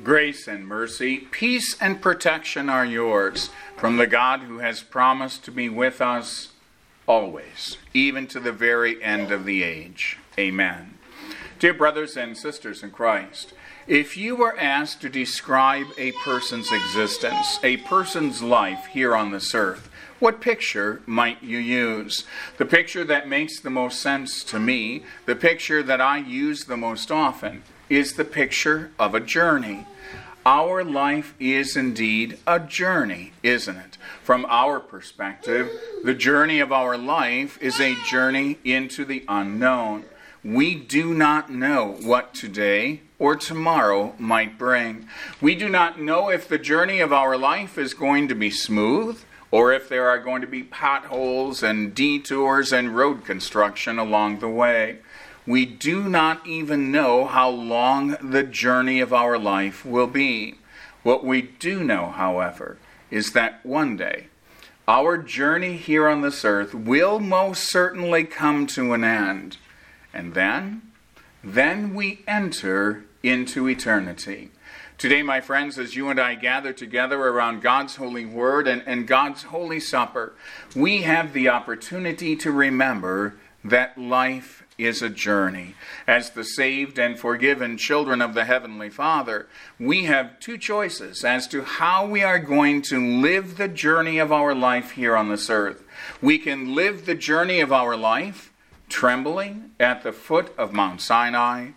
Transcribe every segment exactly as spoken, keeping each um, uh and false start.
Grace and mercy, peace and protection are yours from the God who has promised to be with us always, even to the very end of the age. Amen. Dear brothers and sisters in Christ, if you were asked to describe a person's existence, a person's life here on this earth, what picture might you use? The picture that makes the most sense to me, the picture that I use the most often, is the picture of a journey. Our life is indeed a journey, isn't it? From our perspective, the journey of our life is a journey into the unknown. We do not know what today or tomorrow might bring. We do not know if the journey of our life is going to be smooth, or if there are going to be potholes and detours and road construction along the way. We do not even know how long the journey of our life will be. What we do know, however, is that one day, our journey here on this earth will most certainly come to an end. And then, then we enter into eternity. Today, my friends, as you and I gather together around God's holy word and, and God's holy supper, we have the opportunity to remember that life is a journey. As the saved and forgiven children of the Heavenly Father, we have two choices as to how we are going to live the journey of our life here on this earth. We can live the journey of our life trembling at the foot of Mount Sinai,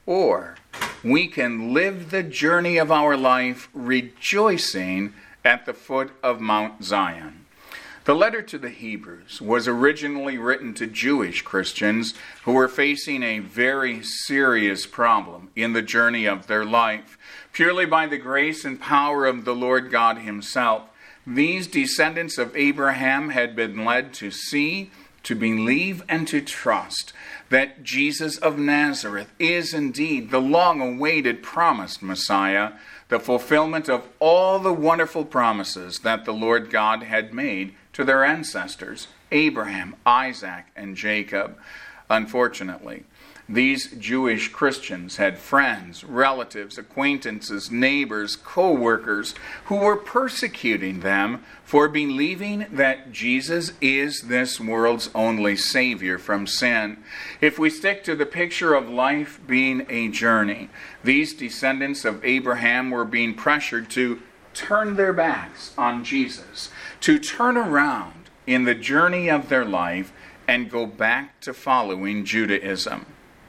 or we can live the journey of our life rejoicing at the foot of Mount Zion. The letter to the Hebrews was originally written to Jewish Christians who were facing a very serious problem in the journey of their life. Purely by the grace and power of the Lord God Himself, these descendants of Abraham had been led to see, to believe, and to trust that Jesus of Nazareth is indeed the long-awaited promised Messiah, the fulfillment of all the wonderful promises that the Lord God had made to their ancestors, Abraham, Isaac, and Jacob. Unfortunately, these Jewish Christians had friends, relatives, acquaintances, neighbors, co-workers who were persecuting them for believing that Jesus is this world's only Savior from sin. If we stick to the picture of life being a journey, these descendants of Abraham were being pressured to turn their backs on Jesus, to turn around in the journey of their life and go back to following Judaism.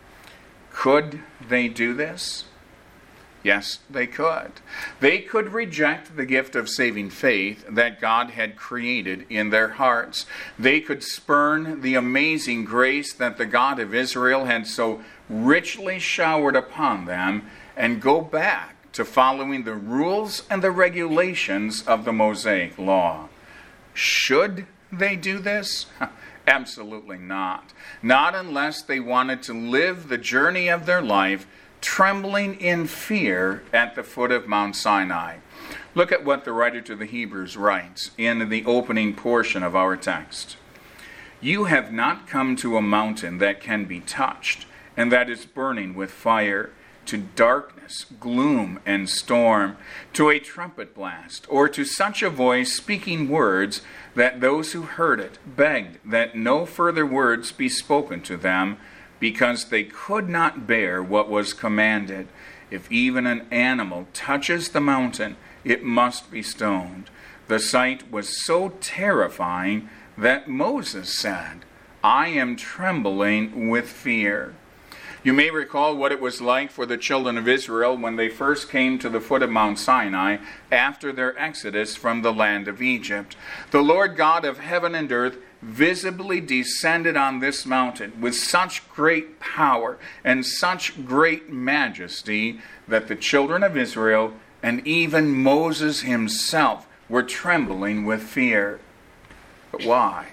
Could they do this? Yes, they could. They could reject the gift of saving faith that God had created in their hearts. They could spurn the amazing grace that the God of Israel had so richly showered upon them and go back to following the rules and the regulations of the Mosaic Law. Should they do this? Absolutely not. Not unless they wanted to live the journey of their life trembling in fear at the foot of Mount Sinai. Look at what the writer to the Hebrews writes in the opening portion of our text. You have not come to a mountain that can be touched and that is burning with fire, to darkness, gloom, and storm, to a trumpet blast, or to such a voice speaking words that those who heard it begged that no further words be spoken to them, because they could not bear what was commanded. If even an animal touches the mountain, it must be stoned. The sight was so terrifying that Moses said, I am trembling with fear. You may recall what it was like for the children of Israel when they first came to the foot of Mount Sinai after their exodus from the land of Egypt. The Lord God of heaven and earth visibly descended on this mountain with such great power and such great majesty that the children of Israel and even Moses himself were trembling with fear. But why?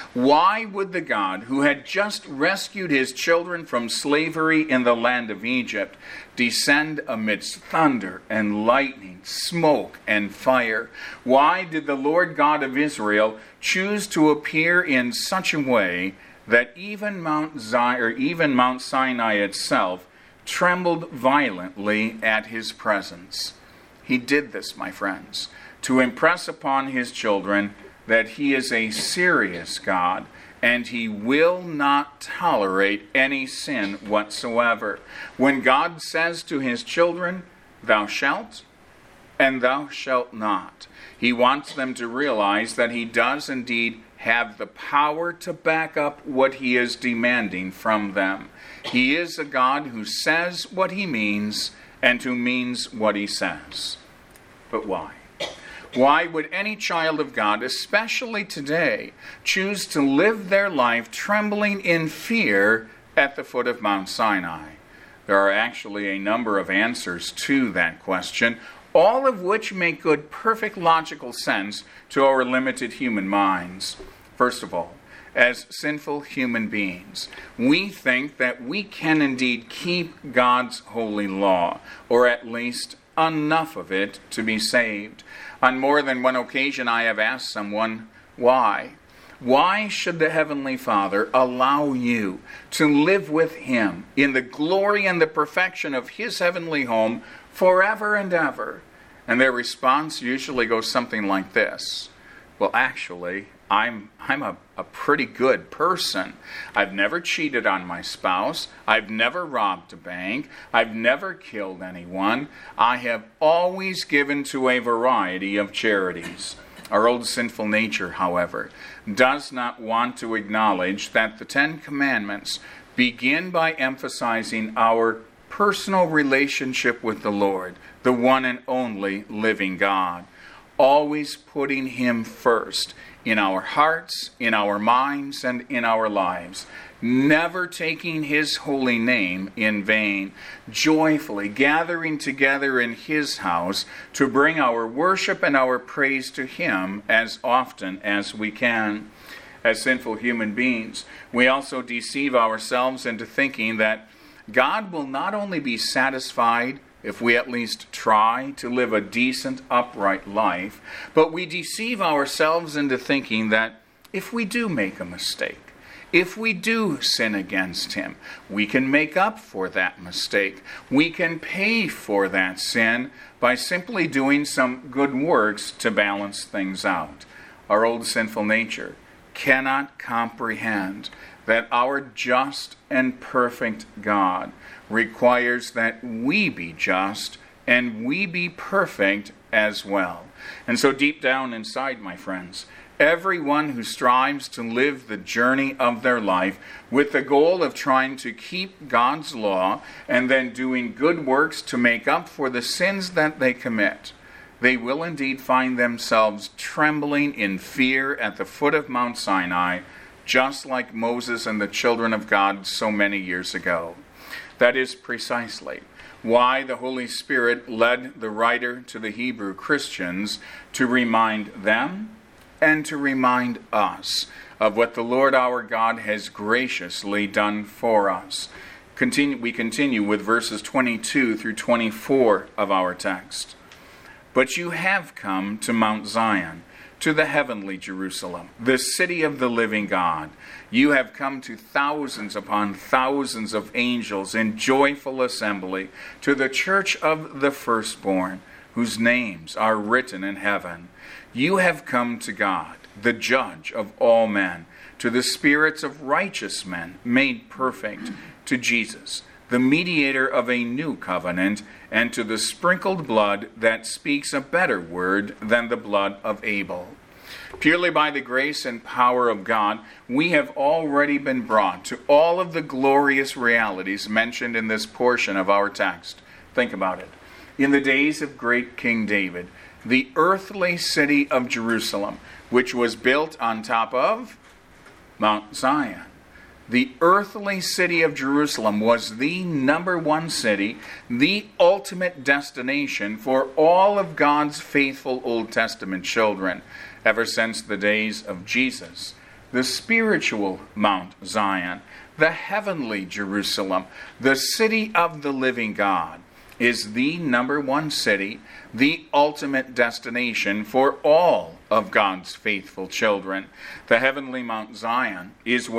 Why would the God who had just rescued his children from slavery in the land of Egypt descend amidst thunder and lightning, smoke and fire? Why did the Lord God of Israel choose to appear in such a way that even Mount Zion, or even Mount Sinai itself trembled violently at his presence. He did this, my friends, to impress upon his children that he is a serious God, and he will not tolerate any sin whatsoever. When God says to his children, "Thou shalt," and "thou shalt not," he wants them to realize that he does indeed have the power to back up what he is demanding from them. He is a God who says what he means and who means what he says. But why? Why would any child of God, especially today, choose to live their life trembling in fear at the foot of Mount Sinai? There are actually a number of answers to that question, all of which make good, perfect logical sense to our limited human minds. First of all, as sinful human beings, we think that we can indeed keep God's holy law, or at least enough of it to be saved. On more than one occasion, I have asked someone, why? Why should the Heavenly Father allow you to live with him in the glory and the perfection of his heavenly home forever and ever? And their response usually goes something like this. Well, actually, I'm I'm a, a pretty good person. I've never cheated on my spouse. I've never robbed a bank. I've never killed anyone. I have always given to a variety of charities. Our old sinful nature, however, does not want to acknowledge that the Ten Commandments begin by emphasizing our personal relationship with the Lord, the one and only living God, always putting him first in our hearts, in our minds, and in our lives, never taking his holy name in vain, joyfully gathering together in his house to bring our worship and our praise to him as often as we can. As sinful human beings, we also deceive ourselves into thinking that God will not only be satisfied if we at least try to live a decent, upright life, but we deceive ourselves into thinking that if we do make a mistake, if we do sin against him, we can make up for that mistake. We can pay for that sin by simply doing some good works to balance things out. Our old sinful nature cannot comprehend that our just and perfect God requires that we be just and we be perfect as well. And so deep down inside, my friends, everyone who strives to live the journey of their life with the goal of trying to keep God's law and then doing good works to make up for the sins that they commit, they will indeed find themselves trembling in fear at the foot of Mount Sinai, just like Moses and the children of God so many years ago. That is precisely why the Holy Spirit led the writer to the Hebrew Christians to remind them and to remind us of what the Lord our God has graciously done for us. Continue, we continue with verses twenty-two through twenty-four of our text. But you have come to Mount Zion, to the heavenly Jerusalem, the city of the living God. You have come to thousands upon thousands of angels in joyful assembly, to the church of the firstborn, whose names are written in heaven. You have come to God, the judge of all men, to the spirits of righteous men made perfect, to Jesus, the mediator of a new covenant, and to the sprinkled blood that speaks a better word than the blood of Abel. Purely by the grace and power of God, we have already been brought to all of the glorious realities mentioned in this portion of our text. Think about it. In the days of great King David, the earthly city of Jerusalem, which was built on top of Mount Zion, the earthly city of Jerusalem was the number one city, the ultimate destination for all of God's faithful Old Testament children ever since the days of Jesus. The spiritual Mount Zion, the heavenly Jerusalem, the city of the living God, is the number one city, the ultimate destination for all of God's faithful children. The heavenly Mount Zion is where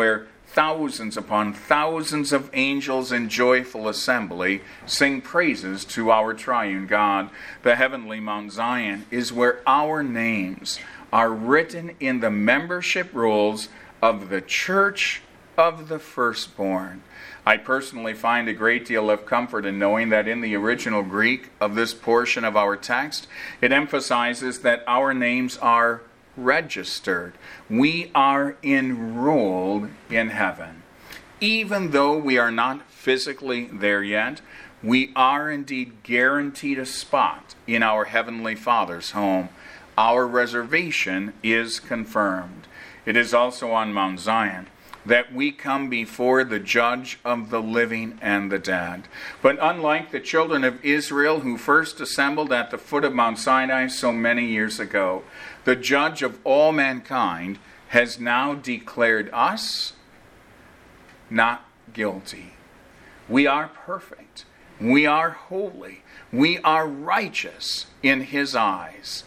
thousands upon thousands of angels in joyful assembly sing praises to our triune God. The heavenly Mount Zion is where our names are written in the membership rolls of the Church of the Firstborn. I personally find a great deal of comfort in knowing that in the original Greek of this portion of our text, it emphasizes that our names are registered. We are enrolled in heaven. Even though we are not physically there yet, we are indeed guaranteed a spot in our Heavenly Father's home. Our reservation is confirmed. It is also on Mount Zion that we come before the judge of the living and the dead. But unlike the children of Israel who first assembled at the foot of Mount Sinai so many years ago, the judge of all mankind has now declared us not guilty. We are perfect. We are holy. We are righteous in his eyes.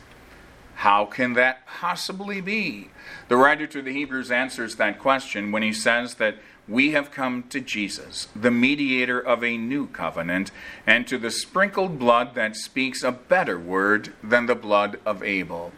How can that possibly be? The writer to the Hebrews answers that question when he says that we have come to Jesus, the mediator of a new covenant, and to the sprinkled blood that speaks a better word than the blood of Abel.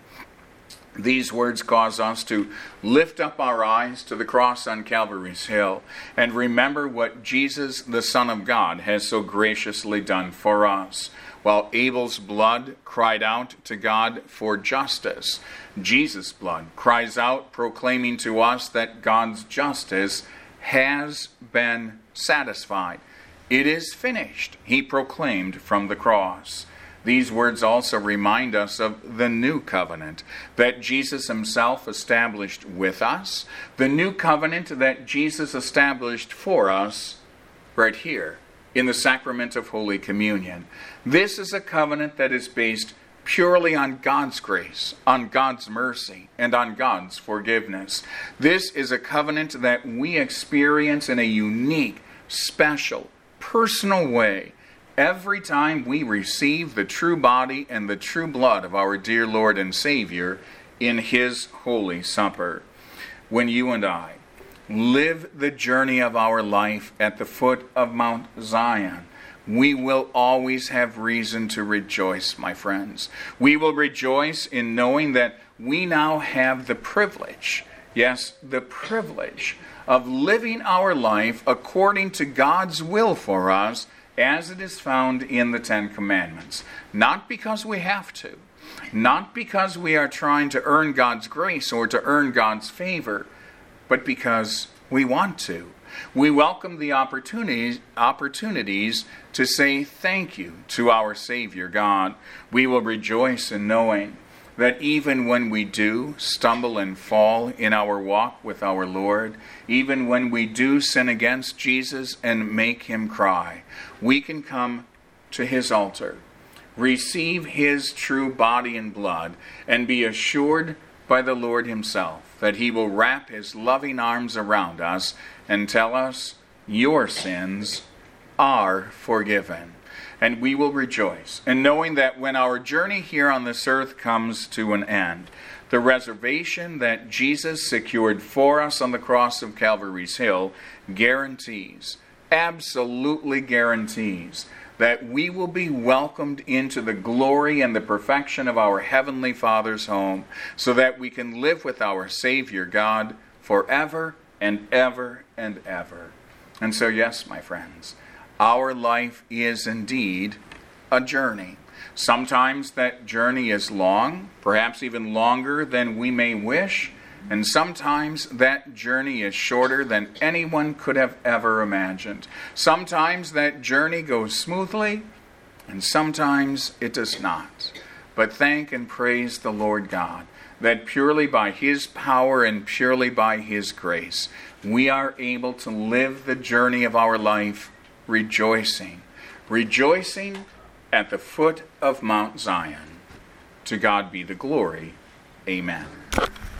These words cause us to lift up our eyes to the cross on Calvary's Hill and remember what Jesus, the Son of God, has so graciously done for us. While Abel's blood cried out to God for justice, Jesus' blood cries out, proclaiming to us that God's justice has been satisfied. It is finished, he proclaimed from the cross. These words also remind us of the new covenant that Jesus himself established with us, the new covenant that Jesus established for us right here in the sacrament of Holy Communion. This is a covenant that is based purely on God's grace, on God's mercy, and on God's forgiveness. This is a covenant that we experience in a unique, special, personal way every time we receive the true body and the true blood of our dear Lord and Savior in his Holy Supper. When you and I live the journey of our life at the foot of Mount Zion, we will always have reason to rejoice, my friends. We will rejoice in knowing that we now have the privilege, yes, the privilege of living our life according to God's will for us as it is found in the Ten Commandments. Not because we have to, not because we are trying to earn God's grace or to earn God's favor, but because we want to. We welcome the opportunities, opportunities to say thank you to our Savior God. We will rejoice in knowing that even when we do stumble and fall in our walk with our Lord, even when we do sin against Jesus and make him cry, we can come to his altar, receive his true body and blood, and be assured by the Lord himself that he will wrap his loving arms around us and tell us, your sins are forgiven. And we will rejoice in knowing that when our journey here on this earth comes to an end, the reservation that Jesus secured for us on the cross of Calvary's Hill guarantees, absolutely guarantees, that we will be welcomed into the glory and the perfection of our Heavenly Father's home, so that we can live with our Savior God forever and ever and ever. And so, yes, my friends, our life is indeed a journey. Sometimes that journey is long, perhaps even longer than we may wish, and sometimes that journey is shorter than anyone could have ever imagined. Sometimes that journey goes smoothly, and sometimes it does not. But thank and praise the Lord God that purely by his power and purely by his grace, we are able to live the journey of our life rejoicing, rejoicing at the foot of Mount Zion. To God be the glory. Amen.